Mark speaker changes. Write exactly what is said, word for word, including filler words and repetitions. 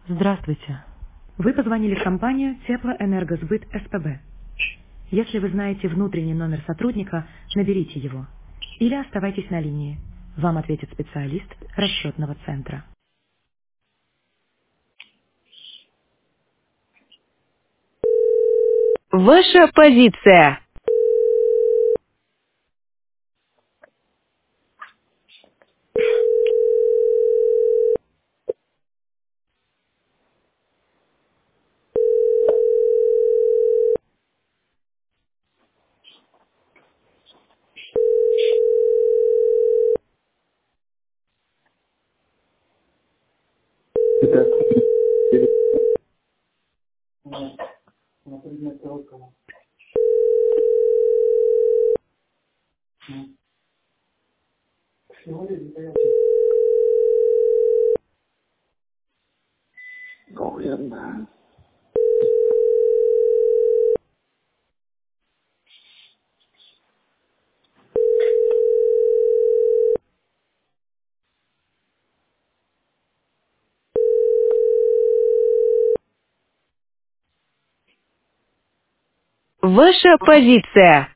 Speaker 1: Здравствуйте. Вы позвонили в компанию Теплоэнергосбыт СПБ. Если вы знаете внутренний номер сотрудника, наберите его. Или оставайтесь на линии. Вам ответит специалист расчетного центра. Ваша позиция.
Speaker 2: Это на предмет короткого. Сегодня занятие. Говенно.
Speaker 1: Ваша позиция.